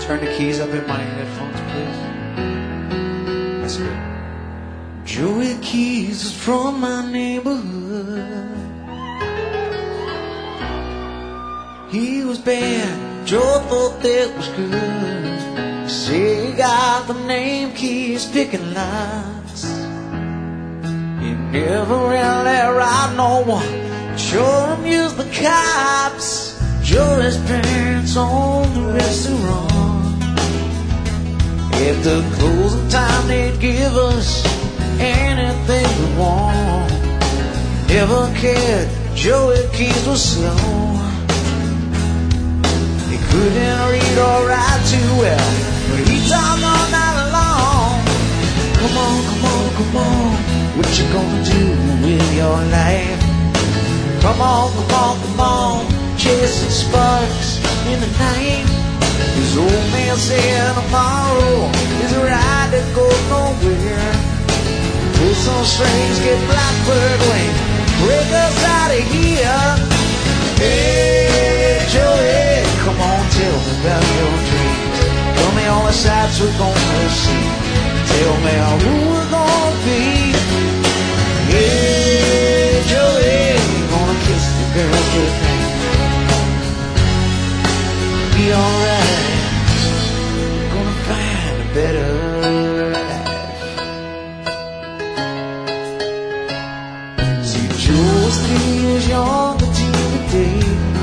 Turn the keys up in my headphones, please. That's good. Joey Keys is from my neighborhood. He was bad, Joe thought that was good. Say he got the name Keys picking locks. He never really robbed no one, sure amused the cops. Joey's parents owned the restaurant. After closing time they'd give us anything we want. Never cared, Joey Keys was slow. He couldn't read or write too well, but he talked all night long. Come on, come on, come on, what you gonna do with your life? Come on, come on, come on, chasing sparks in the night. His old man said tomorrow is a ride that goes nowhere. Pull some strings, get blackbird wings, break us out of here. Hey, Joey, come on, tell me about your dreams. Tell me all the sights we're gonna see. Tell me who we're gonna be. Hey, Joey, you're gonna kiss the girl tonight. Be alright, you're gonna find a better life. See, Joe was 3 years younger to the day,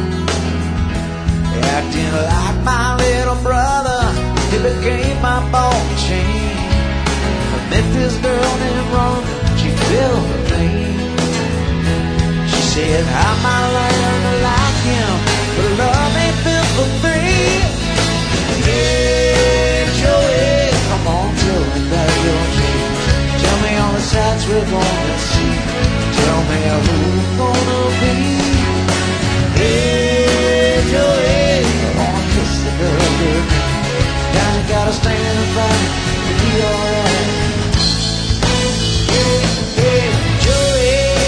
acting like my little brother. He became my ball and chain. I met this girl named Rhonda, she felt the pain. She said I might learn to like him, but love ain't built for me. Hey, Joey, come on, tell me about your dreams. Tell me all the sights we're gonna see. Tell me who we're gonna be. Hey, Joey, I wanna kiss the girl good. Now you gotta stand and fight to be alright. Hey, hey, Joey.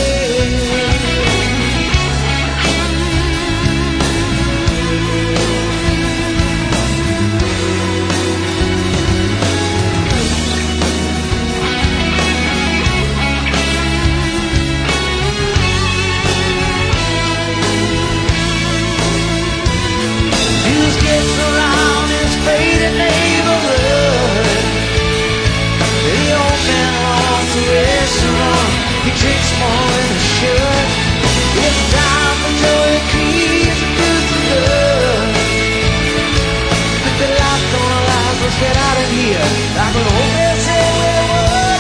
He drinks more than a shirt. It's time for Joey Keys to do some good. Put the light on our lives, let's get out of here. Like an old man said we would.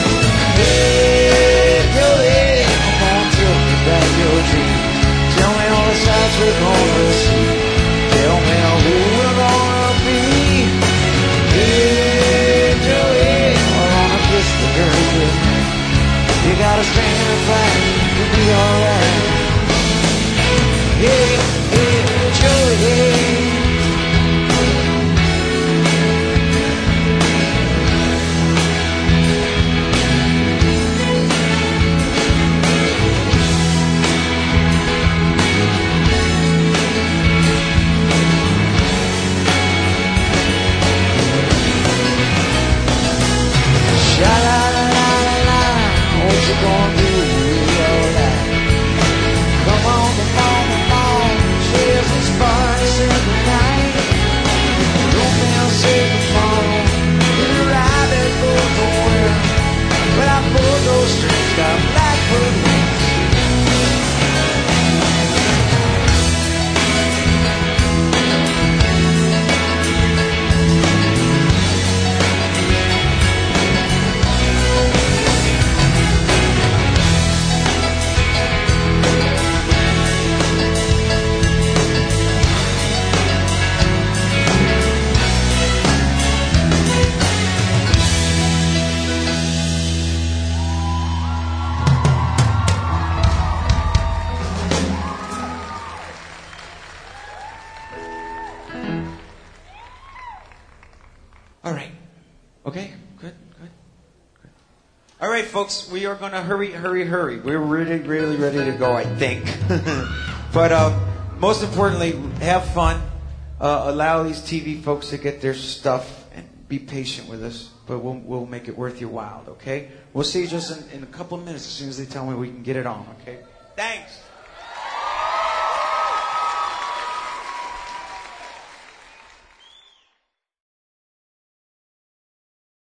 Hey, Joey, come on, tell me about your dreams. Tell me all the sights we're gonna see. Tell me who we're gonna be. Hey, Joey, I wanna kiss the girl with me. You gotta stand and fight to be alright. Yeah, yeah, Joey. Sha-la-la-la-la-la, what you gonna do with your life? Come on, come on, come on, chasing sparks in the night. Don't feel safe tomorrow, it's a ride that goes nowhere. But I pulled those strings, got blackbird wings. All right. Okay, good. All right, folks, we are going to hurry. We're really ready to go, I think. But most importantly, have fun. allow these TV folks to get their stuff and be patient with us. But we'll make it worth your while, okay? We'll see you just in a couple of minutes as soon as they tell me we can get it on, okay? Thanks.